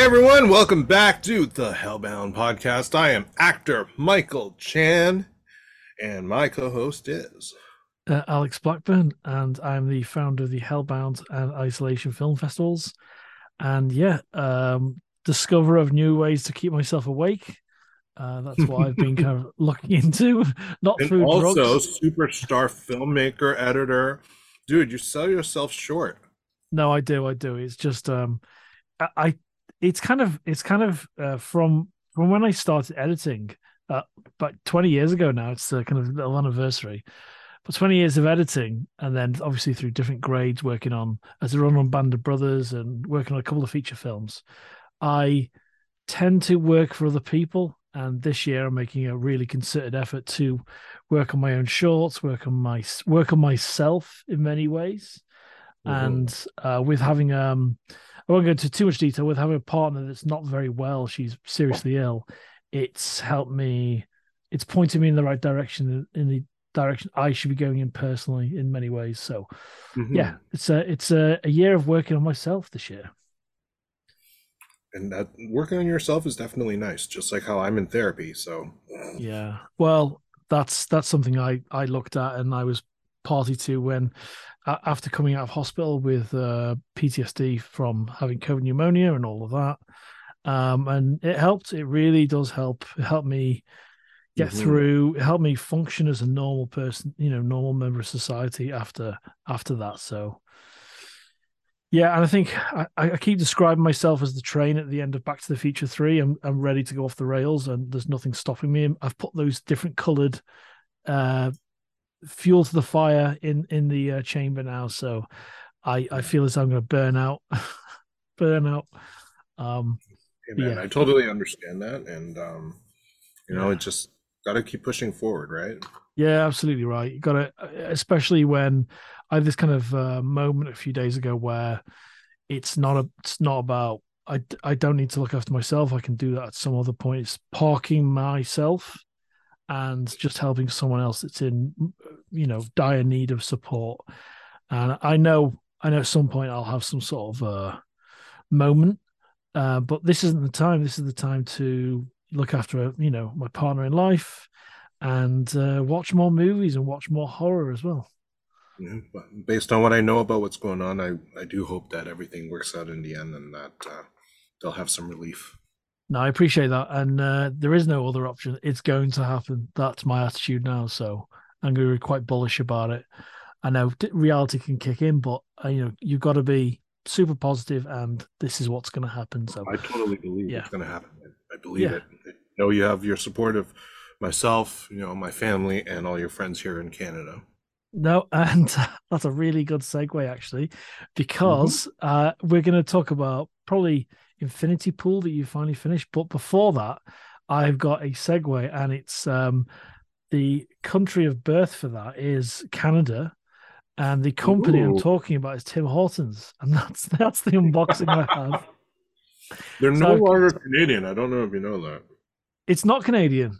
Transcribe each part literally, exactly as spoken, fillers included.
Hey everyone, welcome back to the Hellbound podcast. I am actor Michael Chan, and my co-host is uh, Alex Blackburn, and I'm the founder of the Hellbound and Isolation Film Festivals. And yeah, um, discover of new ways to keep myself awake. Uh, that's what I've been kind of looking into, not and through also drugs. superstar filmmaker, editor. Dude, you sell yourself short. No, I do, I do. It's just um, I, I it's kind of it's kind of uh, from from when I started editing, uh, about twenty years ago now. It's the kind of little anniversary. But twenty years of editing, and then obviously through different grades, working on as a run on Band of Brothers and working on a couple of feature films, I tend to work for other people. And this year, I'm making a really concerted effort to work on my own shorts, work on my work on myself in many ways, Mhm. and uh, with having um, I won't go into too much detail. With having a partner that's not very well, she's seriously ill. It's helped me. It's pointed me in the right direction, in the direction I should be going in personally in many ways. So, yeah, Mhm. it's a it's a, a year of working on myself this year. And that working on yourself is definitely nice, just like how I'm in therapy. So, Yeah. Well, that's that's something I I looked at and I was party to when after coming out of hospital with uh, P T S D from having COVID pneumonia and all of that. Um, and it helped. It really does help. It helped me get mhm. through. It helped me function as a normal person, you know, normal member of society after after that. So yeah, and I think I, I keep describing myself as the train at the end of Back to the Future three. I'm I'm ready to go off the rails, and there's nothing stopping me. I've put those different coloured uh, fuel to the fire in in the uh, chamber now, so I I feel as though I'm going to burn out, burn out. Um, Hey but man, yeah, I totally understand that, and um, you know, it yeah, just got to keep pushing forward, right? yeah, absolutely right. You got to, especially when I had this kind of uh, moment a few days ago where it's not a it's not about I I don't need to look after myself. I can do that at some other point. It's parking myself and just helping someone else that's in you know dire need of support. And I know I know at some point I'll have some sort of uh, moment, uh, but this isn't the time. This is the time to look after you know my partner in life and uh, watch more movies and watch more horror as well. Yeah, but based on what I know about what's going on, I, I do hope that everything works out in the end and that uh, they'll have some relief. No, I appreciate that, and uh, there is no other option. It's going to happen. That's my attitude now, so I'm going to be quite bullish about it. I know reality can kick in, but uh, you know you've got to be super positive, and this is what's going to happen. So, I totally believe yeah, it's going to happen. I believe yeah, it. I know you have your support of myself, you know, my family, and all your friends here in Canada. no, and that's a really good segue actually, Hmm. because uh, we're going to talk about probably Infinity Pool that you finally finished. But before that, I've got a segue, and it's um, the country of birth for that is Canada, and the company I'm Ooh. talking about is Tim Hortons, and that's that's the unboxing I have. They're So no I've, longer Canadian. I don't know if you know that. it's not Canadian.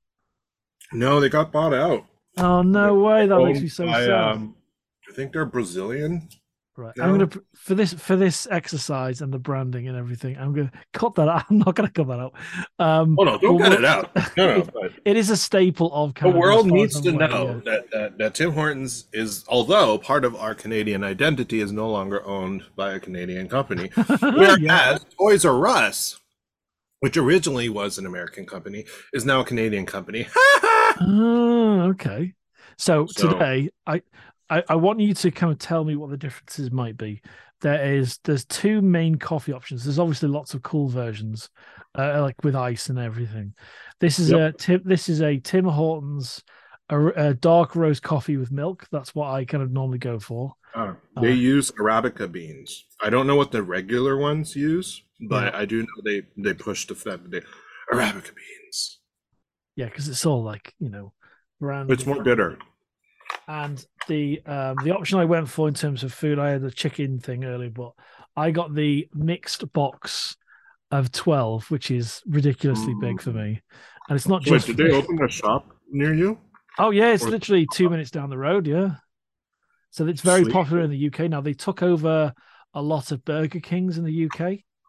No, they got bought out. Oh They're no way! That makes me owned so by, sad. um, I think they're Brazilian Right, I'm now. gonna for this for this exercise and the branding and everything. I'm gonna cut that out. I'm not gonna cut that out. Um, Oh no, don't but cut we'll, it out. No, no, it but it is a staple of the Canada as world far as needs I'm to aware. Yeah. know that, that, that Tim Hortons is, although part of our Canadian identity, is no longer owned by a Canadian company. Yeah. Whereas Toys R Us, which originally was an American company, is now a Canadian company. Oh, okay. So So, today, I, I I want you to kind of tell me what the differences might be. There is there's two main coffee options. There's obviously lots of cool versions, uh, like with ice and everything. This is yep. a Tim. This is a Tim Hortons, a, a dark roast coffee with milk. That's what I kind of normally go for. Uh, they Uh, use Arabica beans. I don't know what the regular ones use, yeah, but I do know they they push the fact that they Arabica beans. yeah, because it's all like you know, It's branded. more bitter. And the um the option I went for in terms of food, I had a chicken thing earlier, but I got the mixed box of twelve, which is ridiculously big for Mm. me. And it's not So wait, just did for they the open a shop near you? oh yeah, it's Or literally two minutes down the road, yeah. So it's very sweet? popular in the U K now. They took over a lot of Burger Kings in the U K.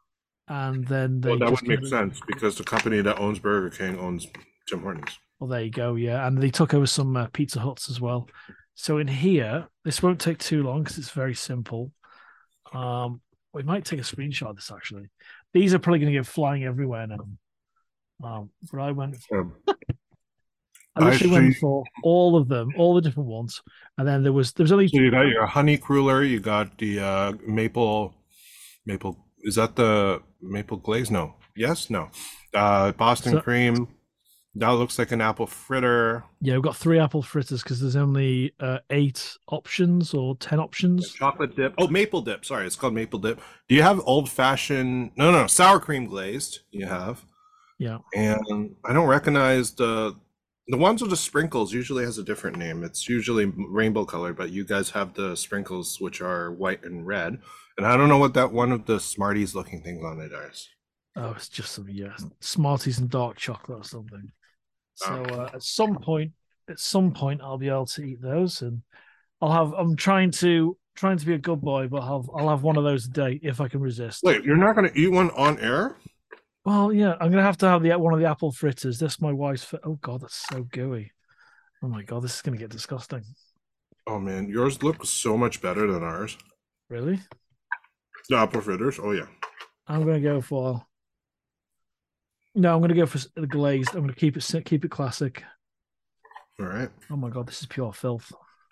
and then Well, they that just would kind make of, sense because the company that owns Burger King owns Tim Hortons. well, there you go, yeah, and they took over some uh, Pizza Huts as well. So in here, this won't take too long because it's very simple. Um, we might take a screenshot of this actually. These are probably going to go flying everywhere now. Um, but I went, Um, I I literally see. went for all of them, all the different ones, and then there was there was only So you got your honey cruller, you got the uh, maple, maple. Is that the maple glaze? No. Yes. No. Uh, Boston so cream. That looks like an apple fritter. yeah, we've got three apple fritters because there's only uh, eight options or ten options. Chocolate dip. Oh, maple dip. Sorry, it's called maple dip. Do you have old fashioned? No, no, sour cream glazed. You have, Yeah. and I don't recognize the the ones with the sprinkles. Usually has a different name. It's usually rainbow colored, but you guys have the sprinkles, which are white and red. And I don't know what that one of the Smarties looking things on it is. Oh, it's just some yeah, Smarties and dark chocolate or something. Oh. So uh, at some point, at some point, I'll be able to eat those, and I'll have. I'm trying to trying to be a good boy, but I'll I'll have one of those a day if I can resist. Wait, you're not going to eat one on air? Well, yeah, I'm gonna have to have the one of the apple fritters. That's my wife's. Oh God, that's so gooey. Oh my God, this is gonna get disgusting. Oh man, yours looks so much better than ours. Really? The apple fritters. Oh yeah. I'm gonna go for. No, I'm gonna go for the glazed. I'm gonna keep it keep it classic. All right. Oh my God, this is pure filth.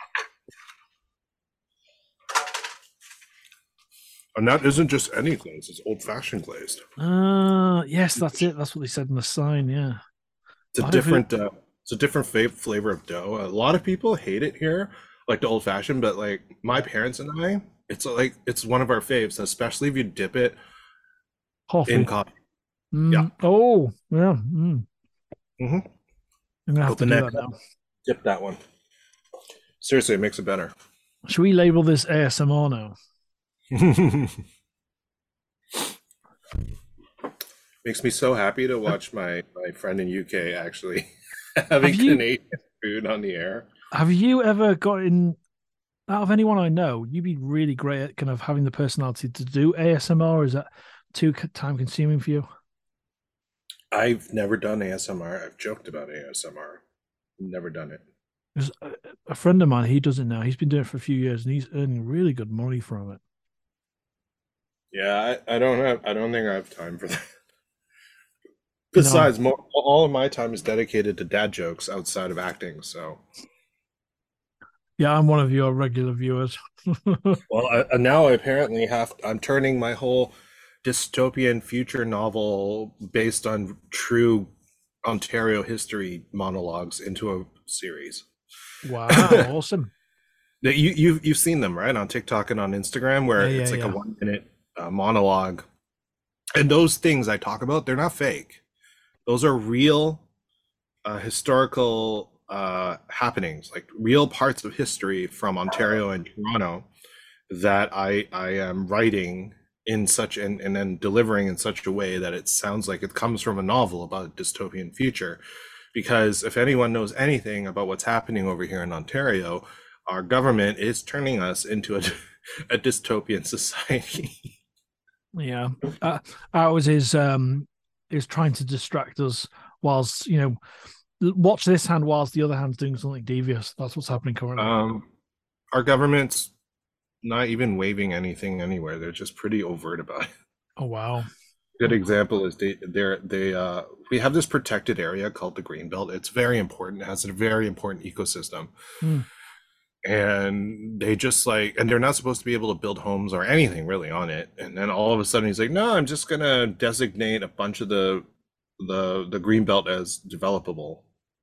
And that isn't just any glaze; it's old-fashioned glazed. Uh yes, that's it. That's what they said in the sign. Yeah. It's a I hopefully, different, uh, it's a different fa- flavor of dough. A lot of people hate it here, like the old-fashioned, but like my parents and I, it's like it's one of our faves, especially if you dip it in coffee. coffee. Yeah. Mm, oh, yeah. Mm. Mm-hmm. I'm gonna have to Open do that that cup, now. dip that one. Seriously, it makes it better. Should we label this A S M R now? Makes me so happy to watch my my friend in U K actually Have having you Canadian food on the air. have you ever gotten out of anyone I know? You'd be really great at kind of having the personality to do A S M R. Or is that too time consuming for you? I've never done A S M R. I've joked about A S M R. Never done it. Because a, a friend of mine, he does it now. He's been doing it for a few years, and he's earning really good money from it. Yeah, I, I don't have. I don't think I have time for that. No, Besides, mo all of my time is dedicated to dad jokes outside of acting. So, yeah, I'm one of your regular viewers. well, I, and now I apparently have. I'm turning my whole dystopian future novel based on true Ontario history monologues into a series. Wow, awesome. That you you've you've seen them, right, on TikTok and on Instagram, Yeah, where yeah, it's like a yeah. one minute uh, monologue, and those things I talk about, they're not fake. Those are real uh, historical uh, happenings, like real parts of history from Ontario and Toronto that I I am writing in such and and then delivering in such a way that it sounds like it comes from a novel about a dystopian future. Because if anyone knows anything about what's happening over here in Ontario, our government is turning us into a, a dystopian society. Yeah, uh, ours is um is trying to distract us whilst you know watch this hand whilst the other hand's doing something devious. That's what's happening currently. Um, our government's not even waving anything anywhere. They're just pretty overt about it. Oh wow. Good example is they they're they uh we have this protected area called the Green Belt. It's very important. It has a very important ecosystem. Hmm. And they just like and they're not supposed to be able to build homes or anything really on it. And then all of a sudden he's like, no, I'm just gonna designate a bunch of the the the Green Belt as developable.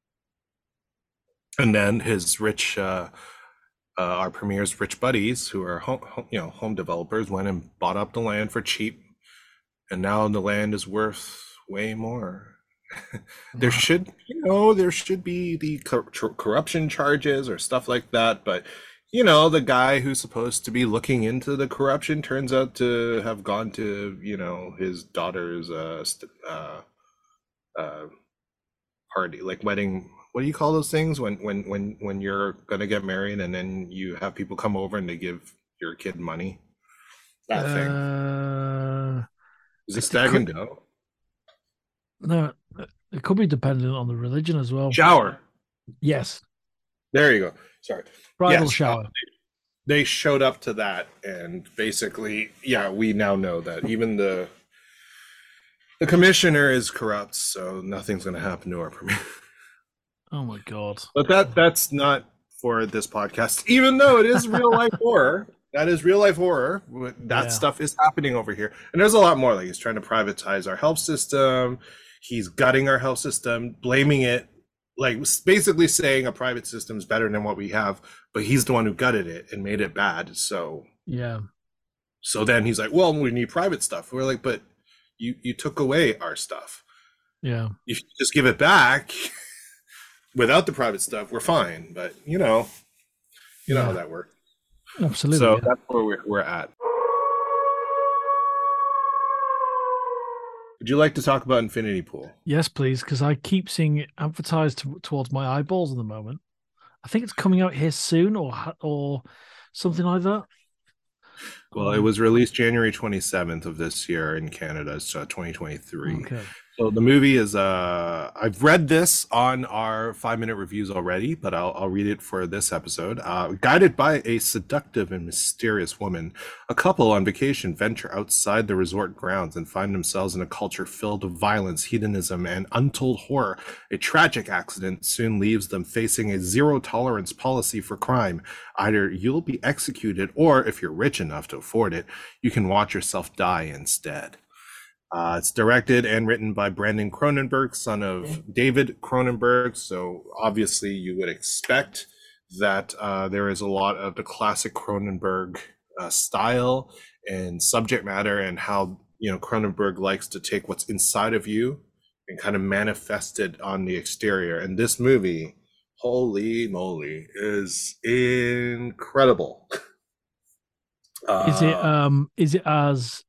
And then his rich uh uh, our premier's rich buddies, who are home, you know, home developers, went and bought up the land for cheap, and now the land is worth way more. There Wow. should, you know, there should be the cor corruption charges or stuff like that, but you know, the guy who's supposed to be looking into the corruption turns out to have gone to, you know, his daughter's uh, uh, uh, party, like wedding. What do you call those things when when when when you're gonna get married and then you have people come over and they give your kid money? That thing. Uh, Is it It, it stag and could doe? no, it could be dependent on the religion as well. Shower. Yes, There you go. Sorry. bridal Yes, uh, shower. they showed up to that, and basically, yeah, we now know that even the the commissioner is corrupt, so nothing's going to happen to our premiere. Oh my god. But that that's not for this podcast, even though it is real life horror. That is real life horror. That Yeah. stuff is happening over here, and there's a lot more. Like he's trying to privatize our health system. He's gutting our health system, blaming it, like basically saying a private system is better than what we have. But he's the one who gutted it and made it bad. So Yeah. so then he's like, well, we need private stuff. We're like, but you you took away our stuff. Yeah. If you just give it back without the private stuff, we're fine. But you know, you know Yeah. how that works. Absolutely. So yeah. that's where we're, we're at. Would you like to talk about Infinity Pool? Yes, please, because I keep seeing it advertised to, towards my eyeballs at the moment. I think it's coming out here soon, or ha- or something like that. Well, it was released January twenty-seventh of this year in Canada, so twenty twenty-three. Okay. So the movie is uh I've read this on our five minute reviews already, but I'll I'll read it for this episode. Uh guided by a seductive and mysterious woman, a couple on vacation venture outside the resort grounds and find themselves in a culture filled with violence, hedonism, and untold horror. A tragic accident soon leaves them facing a zero tolerance policy for crime. Either you'll be executed, or if you're rich enough to afford it, you can watch yourself die instead. Uh, it's directed and written by Brandon Cronenberg, son of David Cronenberg. So obviously, you would expect that uh, there is a lot of the classic Cronenberg uh, style and subject matter, and how you know Cronenberg likes to take what's inside of you and kind of manifest it on the exterior. And this movie, holy moly, is incredible. Uh, Is it um? Is it as?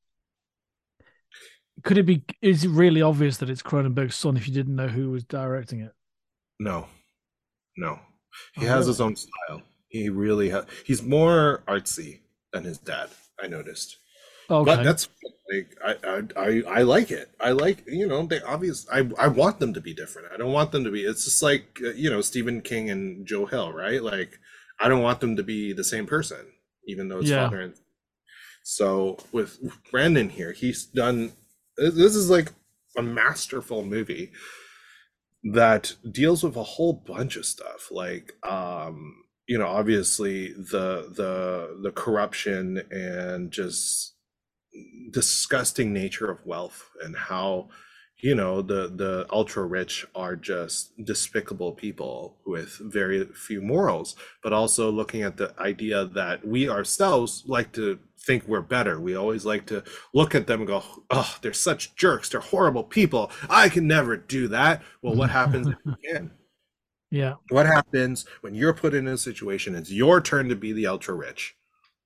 Could it be? Is it really obvious that it's Cronenberg's son if you didn't know who was directing it? No, no. He Oh, has really? his own style. He really has. He's more artsy than his dad, I noticed. Okay. But that's like I, I I I like it. I like you know they obvious. I I want them to be different. I don't want them to be. It's just like uh, you know Stephen King and Joe Hill, right? Like I don't want them to be the same person, even though it's Yeah. father and. So with Brandon here, he's done. This is like a masterful movie that deals with a whole bunch of stuff, like um you know obviously the the the corruption and just disgusting nature of wealth, and how you know the the ultra rich are just despicable people with very few morals, but also looking at the idea that we ourselves like to think we're better. We always like to look at them and go, oh, they're such jerks, they're horrible people, I can never do that. Well, what happens if you can? Yeah. What happens when you're put in a situation, it's your turn to be the ultra rich?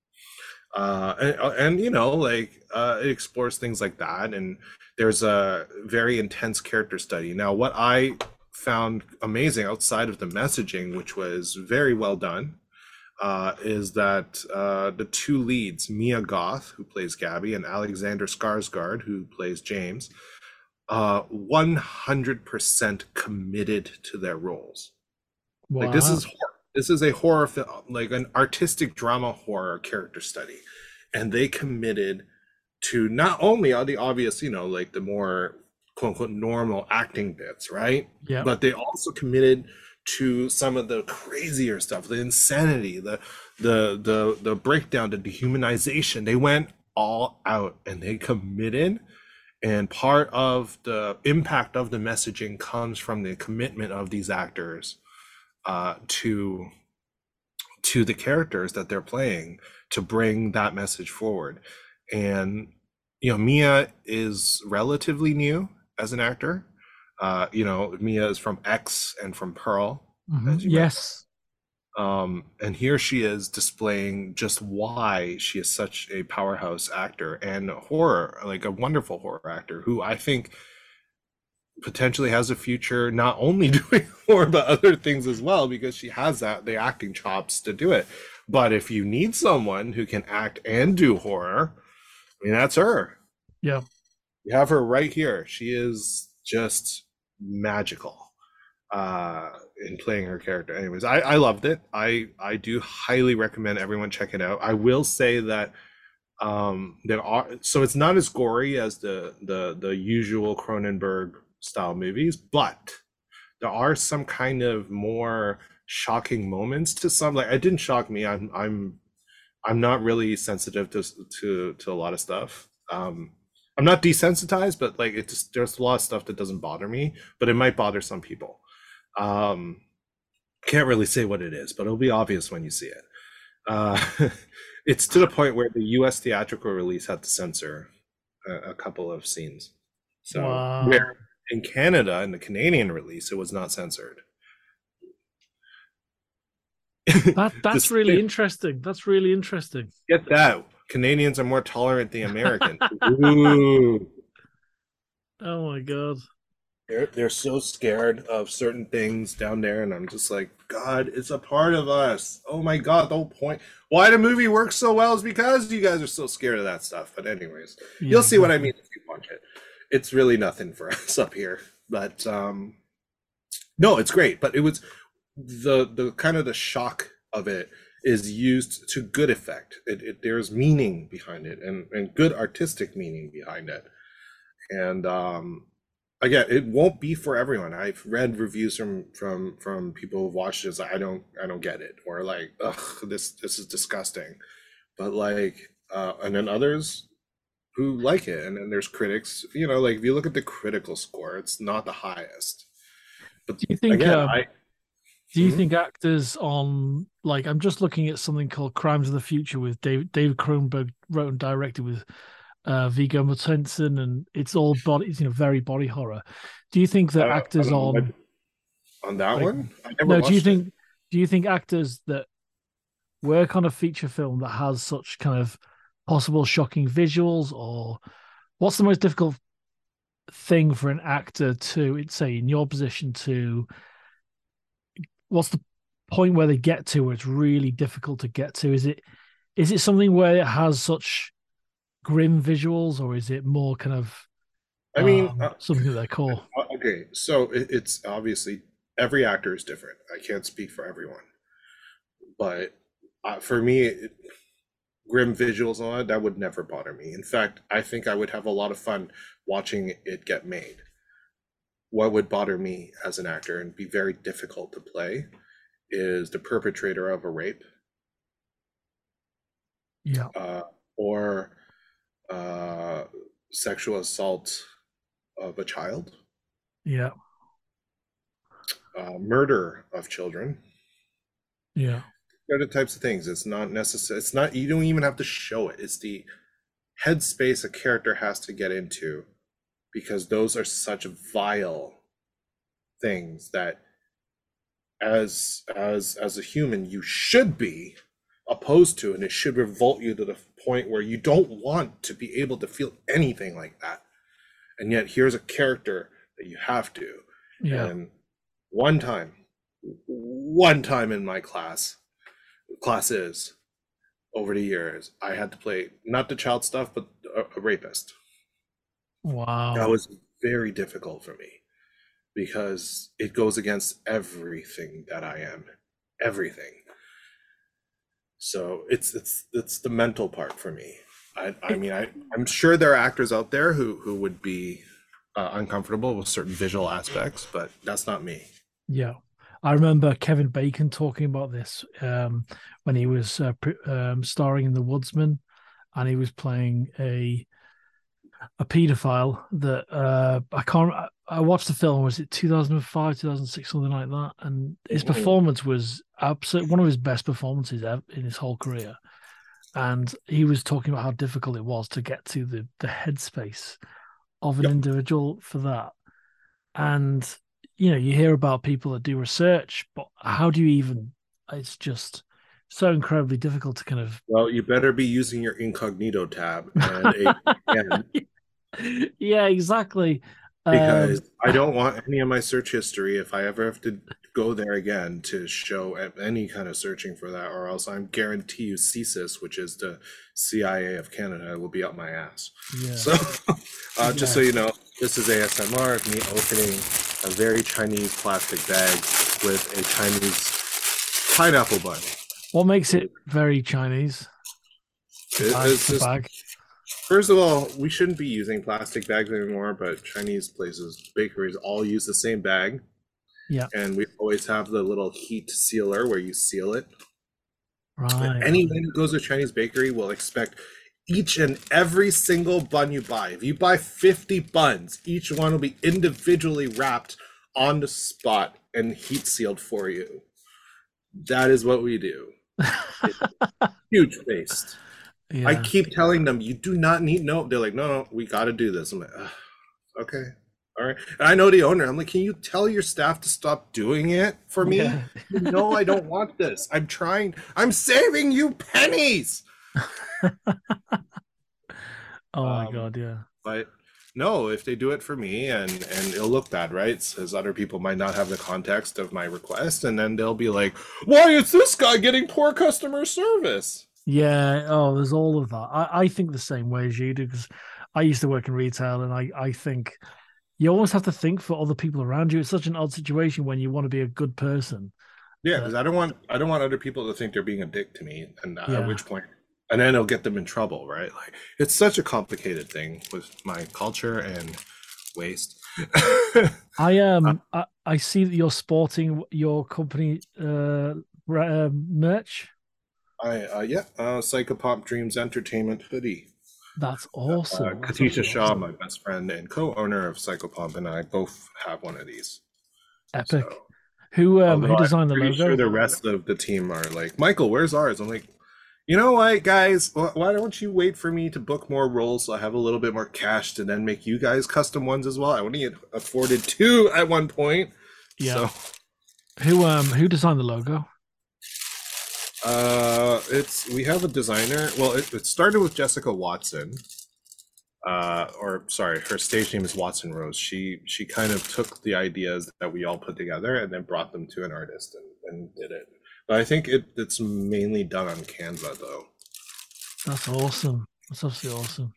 Uh, and, and you know, like uh, it explores things like that, and there's a very intense character study. Now, what I found amazing outside of the messaging, which was very well done, uh, is that uh, the two leads, Mia Goth, who plays Gabby, and Alexander Skarsgård, who plays James, uh, one hundred percent committed to their roles. Wow. Like this is horror. This is a horror film, like an artistic drama horror character study, and they committed to not only all the obvious, you know, like the more quote unquote normal acting bits, right? Yeah. But they also committed to some of the crazier stuff, the insanity, the the the the breakdown, the dehumanization. They went all out and they committed. And part of the impact of the messaging comes from the commitment of these actors uh, to to the characters that they're playing to bring that message forward. And you know, Mia is relatively new as an actor. Uh, you know, Mia is from X and from Pearl. Mhm. as you Yes. um, and here she is displaying just why she is such a powerhouse actor and horror, like a wonderful horror actor who I think potentially has a future not only doing horror but other things as well, because she has that the acting chops to do it. But if you need someone who can act and do horror, I mean that's her. Yeah. You have her right here. She is just magical uh in playing her character. Anyways, I I loved it. I I do highly recommend everyone check it out. I will say that um there are, so it's not as gory as the the the usual Cronenberg style movies, but there are some kind of more shocking moments to some. Like, it didn't shock me. I'm I'm I'm not really sensitive to to to a lot of stuff. Um, I'm not desensitized, but like, it just, there's a lot of stuff that doesn't bother me, but it might bother some people. Um, can't really say what it is, but it'll be obvious when you see it. Uh, it's to the point where the U S theatrical release had to censor a, a couple of scenes. So Wow. where in Canada, in the Canadian release, it was not censored. That that's Just really interesting. That's really interesting. get that. Canadians are more tolerant than Americans. Ooh. Oh my God. They're, they're so scared of certain things down there, and I'm just like, God, it's a part of us. Oh my God, the whole point. Why the movie works so well is because you guys are so scared of that stuff. But anyways, Yeah, you'll see what I mean exactly. if you watch it. It's really nothing for us up here. But um no, it's great. But it was the the kind of the shock of it is used to good effect. It, it there's meaning behind it, and and good artistic meaning behind it. And um again, it won't be for everyone. I've read reviews from from from people who've watched this. I don't I don't get it, or like, ugh, this this is disgusting. But like, uh and then others who like it, and then there's critics, you know, like, if you look at the critical score, it's not the highest. But Do you think again, um I do you mhm. think actors on, like, I'm just looking at something called Crimes of the Future with David David Cronenberg wrote and directed with uh Viggo Mortensen, and it's all body, it's, you know, very body horror. Do you think I that don't, I actors don't know what on, on that like, one. I never no, do you watched it. think do you think actors that work on a feature film that has such kind of possible shocking visuals, or what's the most difficult thing for an actor to, it's say in your position, to, what's the point where they get to where it's really difficult to get to? Is it is it something where it has such grim visuals, or is it more kind of I mean, um uh, something that they call? okay, so it, it's obviously every actor is different. I can't speak for everyone, but uh, for me, it, grim visuals and all that, that would never bother me. In fact, I think I would have a lot of fun watching it get made. What would bother me as an actor and be very difficult to play is the perpetrator of a rape, Yeah, uh, or uh, sexual assault of a child, yeah, uh, murder of children. yeah, They're the types of things. It's not necessary. It's not. You don't even have to show it. It's the headspace a character has to get into, because those are such vile things that, as as as a human, you should be opposed to, and it should revolt you to the point where you don't want to be able to feel anything like that. And yet here's a character that you have to. yeah. And one time one time in my class classes over the years, I had to play not the child stuff, but a, a rapist. That Wow. was very difficult for me because it goes against everything that I am, everything. So it's it's it's the mental part for me. I I It, mean, I I'm sure there are actors out there who who would be uh, uncomfortable with certain visual aspects, but that's not me. yeah. I remember Kevin Bacon talking about this um, when he was uh, um, starring in The Woodsman, and he was playing a a paedophile that uh, I can't. I watched the film. Was it two thousand five, two thousand six, something like that? And his Mhm. performance was absolutely one of his best performances ever in his whole career. And he was talking about how difficult it was to get to the the headspace of an Yep. individual for that. And you know, you hear about people that do research, but how do you even? It's just so incredibly difficult to kind of. Well, you better be using your incognito tab and a V P N, Yeah, exactly. because Um, I don't want any of my search history, if I ever have to go there again to show any kind of searching for that, or else I guarantee you CSIS, which is the C I A of Canada, will be up my ass. Yeah. So, uh, just so Yeah. you know, this is A S M R of me opening a very Chinese plastic bag with a Chinese pineapple bun. What makes it very Chinese? The It, bag. it's The just, bag. first of all, we shouldn't be using plastic bags anymore, but Chinese places, bakeries all use the same bag. Yeah. And we always have the little heat sealer where you seal it. Right. Anyone who goes to a Chinese bakery will expect each and every single bun you buy. If you buy fifty buns, each one will be individually wrapped on the spot and heat sealed for you. That is what we do. Huge waste. I Yeah. keep telling them, you do not need, no. They're like, no, no, we got to do this. I'm like, "Ugh, okay. All right. And I know the owner. I'm like, can you tell your staff to stop doing it for me? Yeah. You know, I don't want this. I'm trying. I'm saving you pennies. Oh my Um, God. Yeah. but no, if they do it for me, and and it'll look bad, right? Says other people might not have the context of my request, and then they'll be like, why is this guy getting poor customer service? Yeah. Oh, there's all of that. I, I think the same way as you do because I used to work in retail, and I I think you always have to think for other people around you. It's such an odd situation when you want to be a good person. Yeah, That because I don't want I don't want other people to think they're being a dick to me, and at yeah. which point, and then it'll get them in trouble, right? Like it's such a complicated thing with my culture and waste. I Uh, um I, I see that you're sporting your company uh, ra- uh merch. I uh, yeah, uh, Psychopomp Dreams Entertainment hoodie. That's Uh, awesome. That's Katisha absolutely Shaw, awesome. my best friend and co-owner of Psychopomp, and I both have one of these. Epic. So, Who um who although I'm designed the pretty sure logo? the rest of the team are like, Michael, where's ours? I'm like, you know what, guys? Wh- Why don't you wait for me to book more roles so I have a little bit more cash to then make you guys custom ones as well? I only had afforded two at one point. Yeah. So, Who um who designed the logo? uh, it's we have a designer. Well, it, it started with Jessica Watson. Uh, or sorry, her stage name is Watson Rose. She she kind of took the ideas that we all put together and then brought them to an artist and, and did it. But I think it, it's mainly done on Canva though. That's awesome. That's absolutely awesome.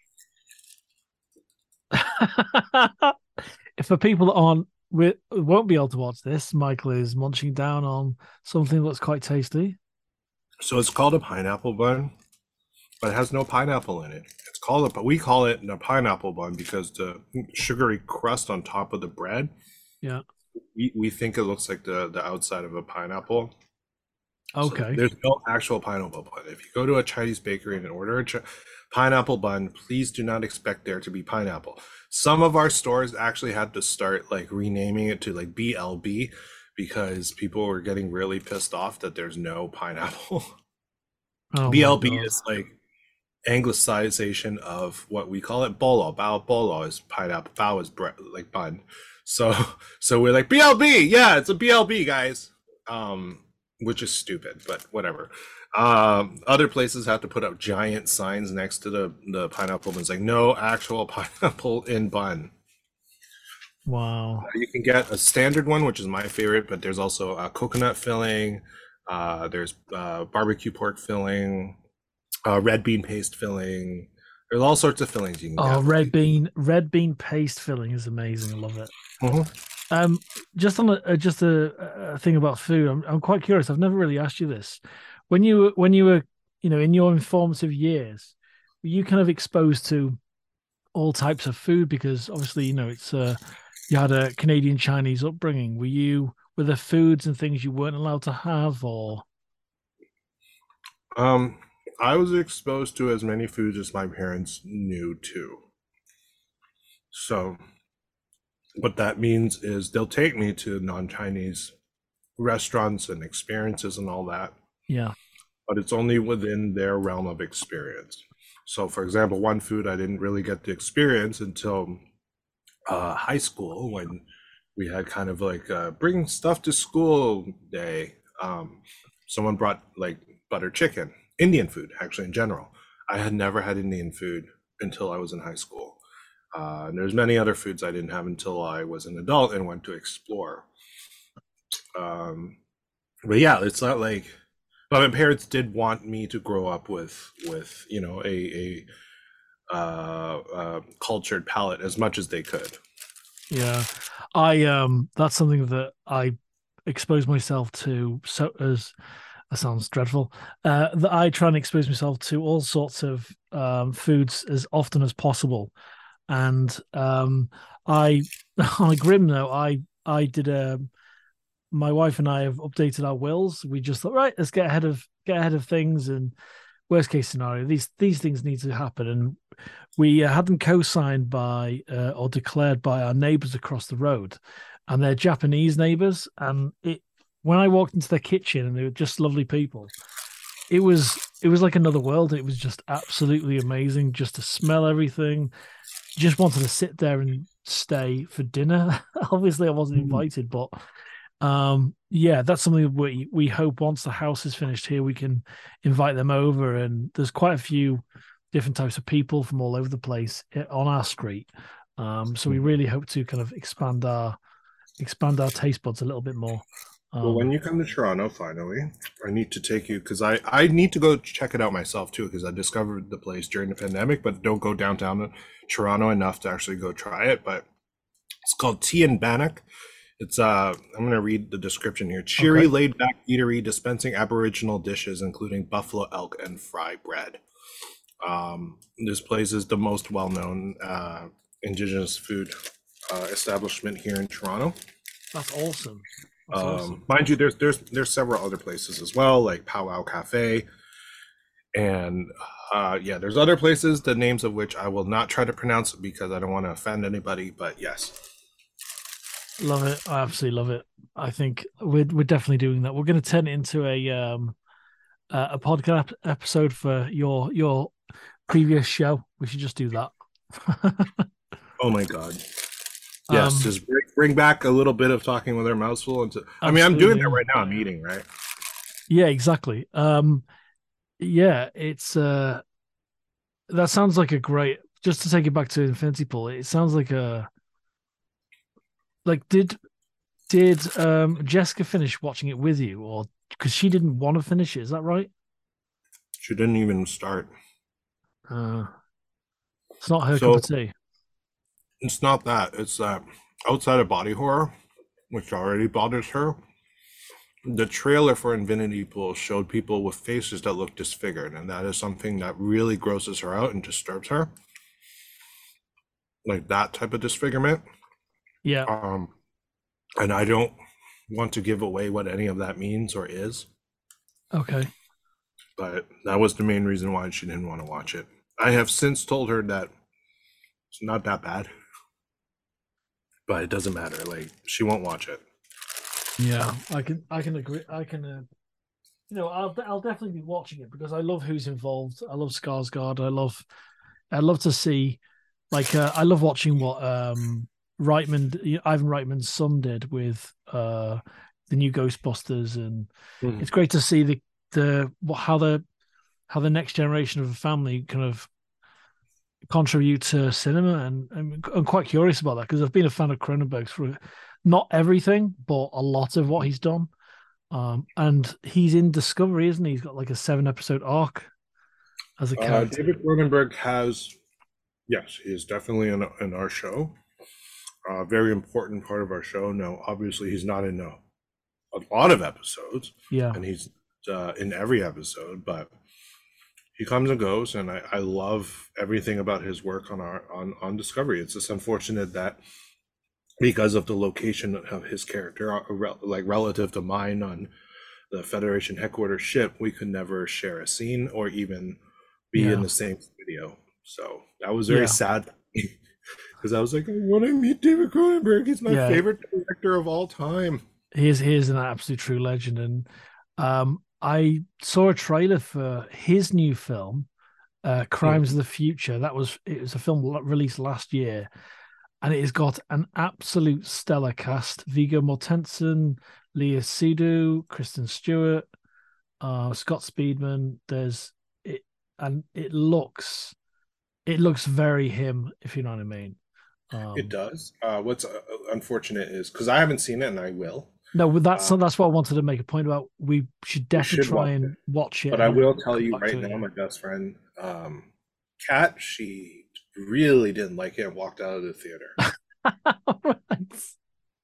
If for people that aren't we won't be able to watch this, Michael is munching down on something that's quite tasty. So it's called a pineapple bun, but it has no pineapple in it. It's called a, but we call it a pineapple bun because the sugary crust on top of the bread, Yeah. we, we think it looks like the, the outside of a pineapple. So Okay. there's no actual pineapple bun. If you go to a Chinese bakery and order a chi- pineapple bun, please do not expect there to be pineapple. Some of our stores actually had to start like renaming it to like B L B because people were getting really pissed off that there's no pineapple. Oh my B L B God. is like anglicization of what we call it bolo. Bao bolo is pineapple. Bao is bre- like bun. So so we're like B L B. Yeah, it's a B L B, guys. Um, which is stupid, but whatever. Um, other places have to put up giant signs next to the the pineapple buns, like no actual pineapple in bun. Wow. You can get a standard one, which is my favorite, but there's also a coconut filling. Uh, there's uh, barbecue pork filling, uh, red bean paste filling. There's all sorts of fillings you can Oh, get. red bean, red bean paste filling is amazing. I love it. Mhm. Um, just on a, uh, just a, a thing about food, I'm I'm quite curious. I've never really asked you this. When you were when you were, you know, in your informative years, were you kind of exposed to all types of food? Because obviously, you know, it's uh, you had a Canadian Chinese upbringing. Were you were there foods and things you weren't allowed to have, or Um, I was exposed to as many foods as my parents knew too. So what that means is they'll take me to non-Chinese restaurants and experiences and all that, yeah, but it's only within their realm of experience. So, for example, one food I didn't really get to experience until uh, high school when we had kind of like uh, bring stuff to school day. Um, someone brought like butter chicken, Indian food, actually, in general. I had never had Indian food until I was in high school. Uh, and there's many other foods I didn't have until I was an adult and went to explore. Um, but yeah, it's not like, but my parents did want me to grow up with with you know a a uh, uh, cultured palate as much as they could. Yeah, I um, that's something that I expose myself to. So as that sounds dreadful. Uh, that I try and expose myself to all sorts of um, foods as often as possible. And um, I, on a grim note, I I did a. My wife and I have updated our wills. We just thought, right, let's get ahead of get ahead of things. And worst case scenario, these these things need to happen. And we uh, had them co-signed by uh, or declared by our neighbors across the road, and they're Japanese neighbors. And it when I walked into their kitchen, and they were just lovely people, it was it was like another world. It was just absolutely amazing just to smell everything. Just wanted to sit there and stay for dinner. Obviously, I wasn't Mm. invited, but um, yeah, that's something we we hope once the house is finished here, we can invite them over. And there's quite a few different types of people from all over the place eh, on our street. Um, so we really hope to kind of expand our expand our taste buds a little bit more. Well, when Um, you come to Toronto, finally, I need to take you because I I need to go check it out myself too because I discovered the place during the pandemic, but don't go downtown Toronto enough to actually go try it. But it's called Tea and Bannock. It's uh, I'm gonna read the description here. Cheery, okay, laid back eatery dispensing Aboriginal dishes, including buffalo elk and fry bread. Um, this place is the most well-known uh, Indigenous food uh, establishment here in Toronto. that's awesome. That's Um, awesome. mind you, there's there's there's several other places as well, like Powwow Cafe, and uh, yeah, there's other places, the names of which I will not try to pronounce because I don't want to offend anybody. But yes, Love it. I absolutely love it. I think we're we're definitely doing that. We're going to turn it into a um uh, a podcast episode for your your previous show. We should just do that. oh my God, yes, um, just bring, bring back a little bit of talking with our mouths full. Into, I mean, I'm doing absolutely, that yeah, right now. I'm eating, right? yeah, exactly. Um, yeah, it's uh, that sounds like a great. Just to take it back to Infinity Pool, it sounds like a like did did um Jessica finish watching it with you, or because she didn't want to finish it? Is that right? She didn't even start. Uh, it's not her cup So of tea. it's not that. It's that outside of body horror, which already bothers her. The trailer for Infinity Pool showed people with faces that look disfigured, and that is something that really grosses her out and disturbs her. Like that type of disfigurement. Yeah. Um, and I don't want to give away what any of that means or is, Okay. but that was the main reason why she didn't want to watch it. I have since told her that it's not that bad, but it doesn't matter. Like she won't watch it. Yeah, I can I can agree. I can uh, you know, I'll I'll definitely be watching it because I love who's involved. I love Skarsgård. I love I love to see like uh, I love watching what um Reitman Ivan Reitman's son did with uh the new Ghostbusters, and Mhm. it's great to see the the how the how the next generation of a family kind of contribute to cinema, and I'm, I'm quite curious about that because I've been a fan of Cronenberg's for not everything, but a lot of what he's done. Um, and he's in Discovery, isn't he? He's got like a seven episode arc as a Uh, character. David Cronenberg has, yes, he is definitely in, in our show. A very important part of our show. Now, obviously, he's not in a, a lot of episodes, Yeah, and he's uh, in every episode, but he comes and goes, and I, I love everything about his work on our on on Discovery. It's just unfortunate that because of the location of his character, uh, rel- like relative to mine on the Federation headquarters ship, we could never share a scene or even be in yeah, the same studio. So that was very yeah, sad because I was like, I want to meet David Cronenberg. He's my yeah. favorite director of all time. He is he is an absolute true legend, and um, I saw a trailer for his new film, uh, Crimes of Mhm. the Future. That was it was a film released last year, and it has got an absolute stellar cast: Viggo Mortensen, Leah Seydoux, Kristen Stewart, uh, Scott Speedman. There's it, and it looks it looks very him, if you know what I mean. It Um, does. Uh, what's uh, unfortunate is because I haven't seen it and I will. No, but that's Uh, that's what I wanted to make a point about. We should you definitely should try watch it. and watch it But I and then will tell come you back right to it. now, Yeah. my best friend, um, Kat, she really didn't like it and walked out of the theater. Right.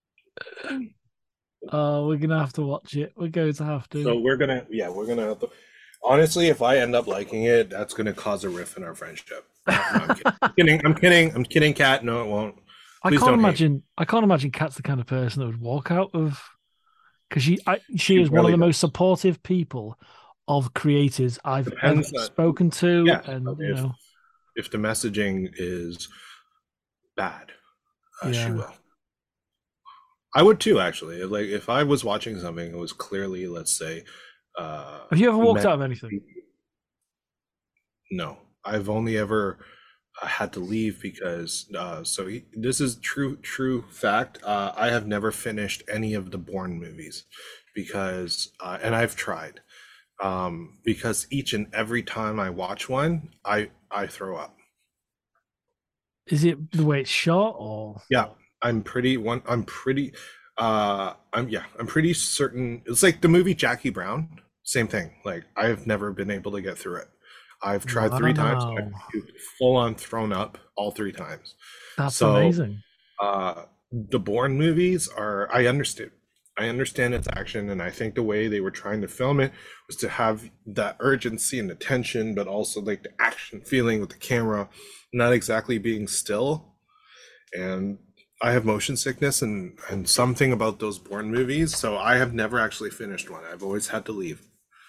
Oh, we're gonna have to watch it. We're going to have to. So we're gonna, yeah, we're gonna have to. Honestly, if I end up liking it, that's gonna cause a rift in our friendship. Uh, no, I'm kidding. I'm kidding. I'm kidding. I'm kidding, Kat. No, it won't. I Please can't don't hate me. imagine. I can't imagine Kat's the kind of person that would walk out of because she. I, she She is one of really the most does. supportive people of creators I've ever Depends on, spoken to, yeah. and you If know, if the messaging is bad, uh, she yeah. will. I would too, actually. Like if I was watching something, it was clearly, let's say, uh, Have you ever walked meant out of to anything? be. No, I've only ever uh, had to leave because uh, so he, this is true true fact. Uh, I have never finished any of the Bourne movies because uh, and I've tried um, because each and every time I watch one, I I throw up. Is it the way it's shot, or Yeah, I'm pretty one. I'm pretty. Uh, I'm yeah. I'm pretty certain. It's like the movie Jackie Brown. Same thing. Like I have never been able to get through it. I've tried three times. wow, I've full on thrown up all three times. that's So amazing. uh, the Bourne movies are. I understand. I understand its action, and I think the way they were trying to film it was to have that urgency and the tension, but also like the action feeling with the camera not exactly being still. And I have motion sickness and and something about those Bourne movies, so I have never actually finished one. I've always had to leave,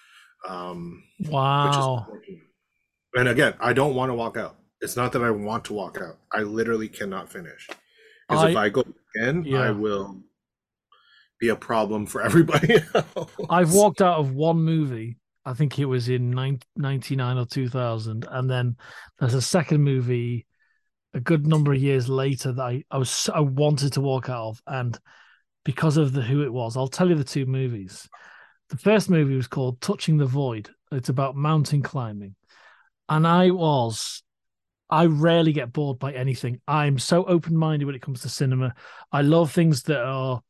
um, which is Wow. unfortunate. And again, I don't want to walk out. It's not that I want to walk out. I literally cannot finish because if I I go again, I yeah. will be a problem for everybody I've else. walked out of one movie. I think it was in ninety-nine or two thousand. And then there's a second movie a good number of years later that I, I was I wanted to walk out of. And because of the who it was, I'll tell you the two movies. The first movie was called Touching the Void. It's about mountain climbing. And I was I rarely get bored by anything. I'm so open minded when it comes to cinema. I love things that are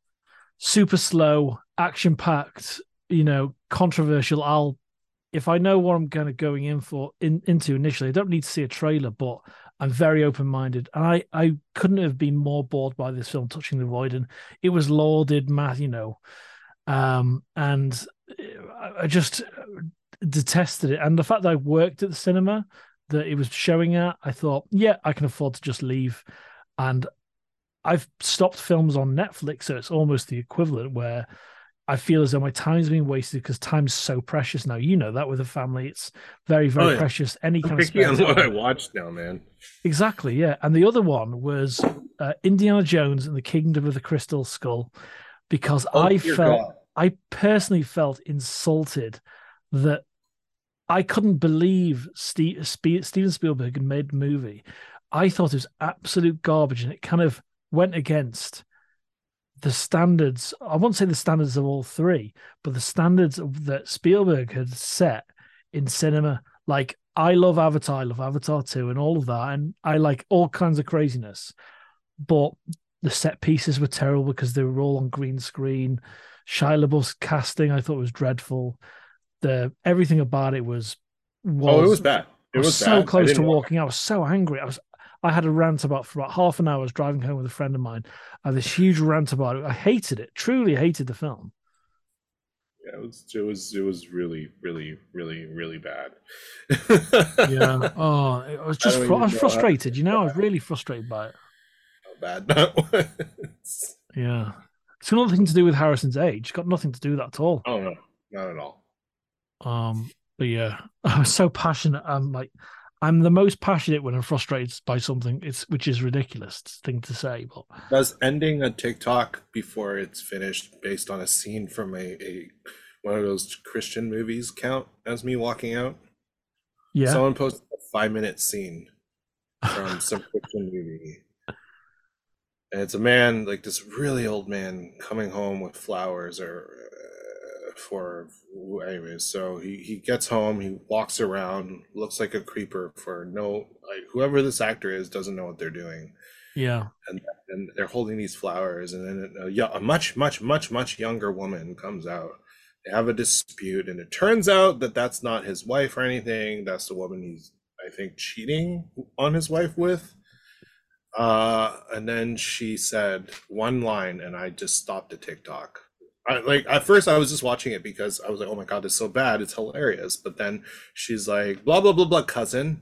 super slow, action packed, you know, controversial. I'll if I know what I'm kind of going in for in, into initially, I don't need to see a trailer, but I'm very open minded. And I, I couldn't have been more bored by this film, Touching the Void. And it was lauded, Matt, you know. Um, and I just detested it. And the fact that I worked at the cinema that it was showing at, I thought, yeah, I can afford to just leave. And I've stopped films on Netflix, so it's almost the equivalent where I feel as though my time's being wasted because time's so precious now. You know that with a family, it's very, very Oh yeah, precious. Any I'm kind of picky spare on what I time. watch now, man. Exactly, yeah. And the other one was uh, Indiana Jones and the Kingdom of the Crystal Skull, because Oh I dear felt, God. I personally felt insulted that I couldn't believe Steve, Steven Spielberg had made the movie. I thought it was absolute garbage, and it kind of went against the standards. I won't say the standards of all three, but the standards that Spielberg had set in cinema. Like, I love Avatar, I love Avatar two, and all of that, and I like all kinds of craziness. But the set pieces were terrible because they were all on green screen. Shia LaBeouf's casting, I thought was dreadful. The everything about it was Oh, it was was bad. I It was was so bad. I close to didn't watch. walking. I was so angry. I was I had a rant about for about half an hour. I was driving home with a friend of mine. I had this huge rant about it. I hated it. Truly hated the film. Yeah, it was it was it was really really really really bad. Yeah. Oh, I was I just don't fr- I even was know how to frustrated. You know, I was describe really frustrated by it. how bad that was. Yeah. It's got nothing to do with Harrison's age. It's got nothing to do with that at all. Oh no, not at all. Um, but yeah, I was so passionate. I'm like, I'm the most passionate when I'm frustrated by something. It's which is ridiculous thing to say, but Does ending a TikTok before it's finished based on a scene from a, a one of those Christian movies count as me walking out? yeah. Someone posted a five minute scene from some Christian movie. And it's a man, like this really old man, coming home with flowers or uh, for, anyways. So he he gets home, he walks around, looks like a creeper for no, like whoever this actor is doesn't know what they're doing. Yeah. and and they're holding these flowers, and then a, yo- a much much much much younger woman comes out. They have a dispute, and it turns out that that's not his wife or anything. That's the woman he's, I think, cheating on his wife with. Uh, and then she said one line, and I just stopped the TikTok. I, like at first, I was just watching it because I was like, "Oh my god, it's so bad, it's hilarious." But then she's like, "Blah blah blah blah, cousin."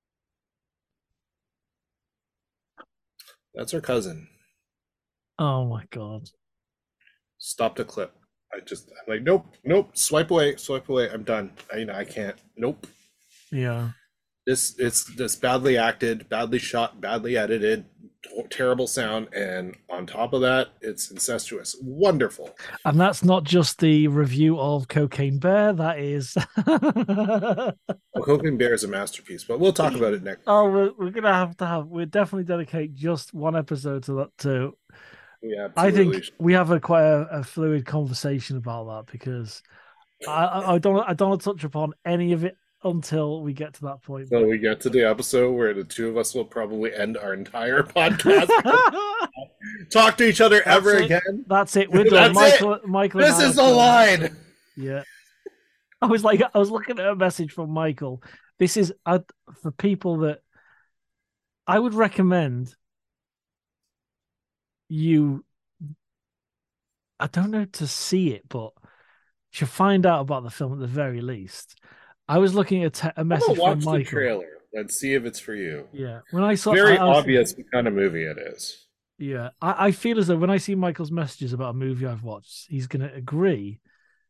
That's her cousin. Oh my god. Stop the clip. I just, I'm like, nope, nope. Swipe away, swipe away. I'm done. I, you know, I can't. Nope. Yeah. This it's this badly acted, badly shot, badly edited, terrible sound, and on top of that, it's incestuous. Wonderful. And that's not just the review of Cocaine Bear. That is. Well, Cocaine Bear is a masterpiece, but we'll talk about it next. Oh, we're, we're gonna have to have. We're definitely dedicate just one episode to that too. Yeah, I think absolutely. we have a quite a, a fluid conversation about that because I, I, I don't I don't want to touch upon any of it until we get to that point. So we get to the episode where the two of us will probably end our entire podcast. Talk to each other That's ever it. again. That's it. We're done. That's Michael. it. Michael. This and I is the are done. line. Yeah. I was like, I was looking at a message from Michael. This is uh, for people that I would recommend you. I don't know to see it, but to find out about the film at the very least. I was looking at a, a message watch from the Michael. trailer and see if it's for you. Yeah, when I saw, Very I, I was, obvious what kind of movie it is. Yeah, I, I feel as though when I see Michael's messages about a movie I've watched, he's going to agree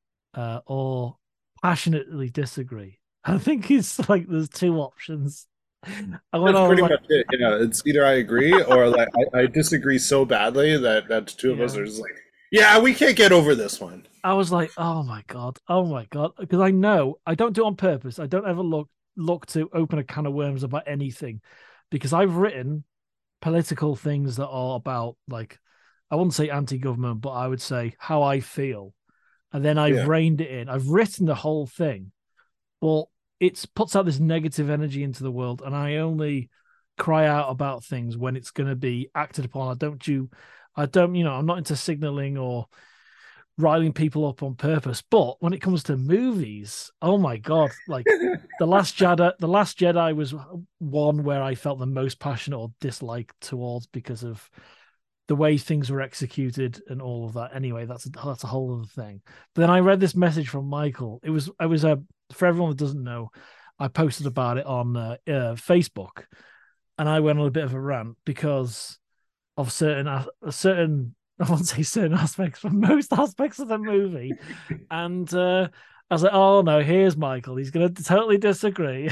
uh, or passionately disagree. I think it's like there's two options. And when That's I was pretty like, much it. Yeah, it's either I agree or like I, I disagree so badly that that the two of us Yeah. are just like, yeah, we can't get over this one. I was like, oh my god, oh my god, because I know I don't do it on purpose. I don't ever look look to open a can of worms about anything, because I've written political things that are about, like, I wouldn't say anti-government, but I would say how I feel, and then I've Yeah. reined it in. I've written the whole thing, but it puts out this negative energy into the world, and I only cry out about things when it's going to be acted upon. I don't do, I don't, you know, I'm not into signaling or riling people up on purpose. But when it comes to movies, oh my god, like the Last Jedi, the Last Jedi was one where I felt the most passionate or dislike towards because of the way things were executed and all of that. Anyway, that's a, that's a whole other thing. But then I read this message from Michael. It was it was a for everyone that doesn't know, I posted about it on uh, uh, Facebook, and I went on a bit of a rant because of certain a certain I won't say certain aspects, but most aspects of the movie. And uh, I was like, "Oh no, here's Michael. He's going to totally disagree."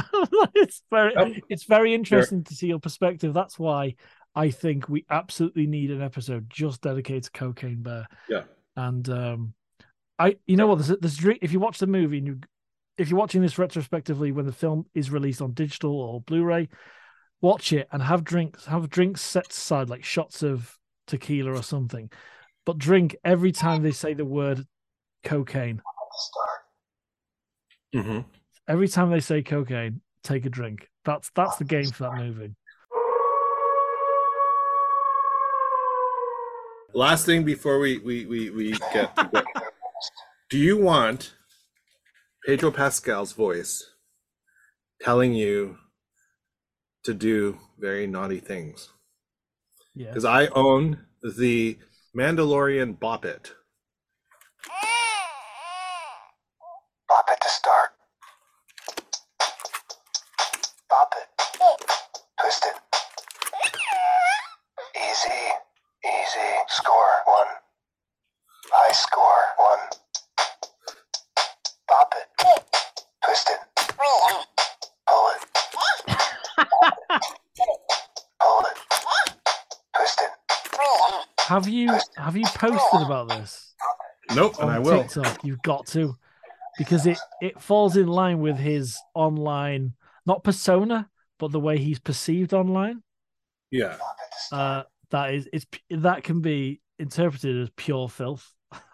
It's very, Yep. it's very interesting to see your perspective. That's why I think we absolutely need an episode just dedicated to Cocaine Bear. Yeah. And um, I, you know what? There's, there's if you watch the movie and you, if you're watching this retrospectively when the film is released on digital or Blu-ray, watch it and have drinks, have drinks set aside, like shots of tequila or something, but drink every time they say the word cocaine. Mm-hmm. Every time they say cocaine, take a drink. That's that's the game for that movie. Last thing before we we we, we get to go. Do you want Pedro Pascal's voice telling you to do very naughty things? Yeah. Because I own the Mandalorian Bop It. Bop it to start. Bop it. Twist it. Easy. Easy. Score one. High score one. Bop it. Twist it. Pull it. Pull it. Twist it. Have you have you posted about this Nope, and on I will. TikTok? You've got to, because it it falls in line with his online, not persona, but the way he's perceived online. Yeah. Uh, that is it's that can be interpreted as pure filth.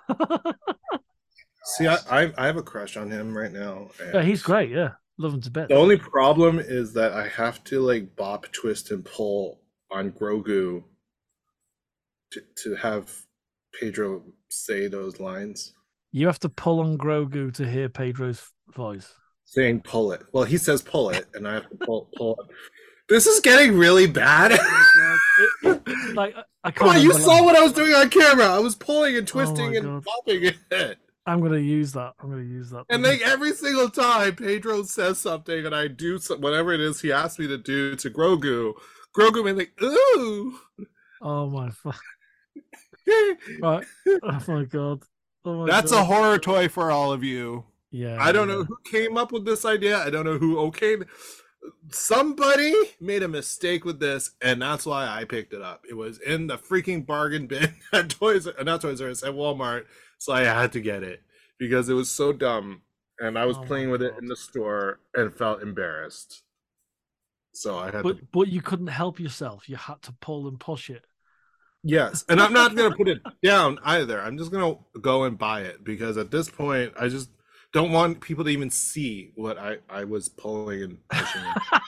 See, I, I I have a crush on him right now. and Yeah, he's great. Yeah, love him to bits. The only problem is that I have to like bop, twist, and pull on Grogu to, to have Pedro say those lines. You have to pull on Grogu to hear Pedro's voice. Saying pull it. Well, he says pull it, and I have to pull pull it. This is getting really bad. Like I can't. Come on, you remember, saw like- what I was doing on camera. I was pulling and Oh twisting my and God. popping it. I'm gonna use that. I'm gonna use that. And like every single time Pedro says something and I do some, whatever it is he asked me to do to Grogu, Grogu may like, ooh. Oh my fuck. Right. Oh my god. Oh my That's god. a horror toy for all of you. Yeah. I don't yeah. know who came up with this idea. I don't know who okayed. Somebody made a mistake with this, and that's why I picked it up. It was in the freaking bargain bin at Toys, uh, not Toys R Us, at Walmart, so I had to get it because it was so dumb, and I was Oh my playing with it God. in the store and felt embarrassed. So I had But to. but you couldn't help yourself. You had to pull and push it. Yes, and I'm not gonna put it down either. I'm just gonna go and buy it because at this point, I just don't want people to even see what I I was pulling and pushing.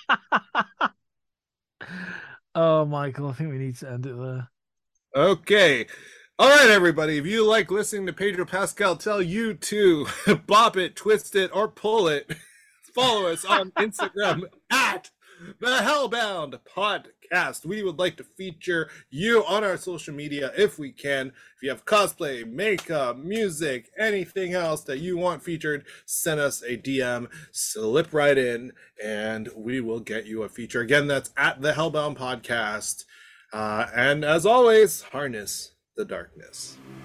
Oh, Michael, I think we need to end it there. Okay. All right, everybody. If you like listening to Pedro Pascal tell you to bop it, twist it, or pull it, follow us on Instagram at the Hellbound Podcast. We would like to feature you on our social media if we can. If you have cosplay, makeup, music, anything else that you want featured, send us a D M, slip right in, and we will get you a feature. Again, that's at the Hellbound Podcast. Uh, and as always, harness the darkness.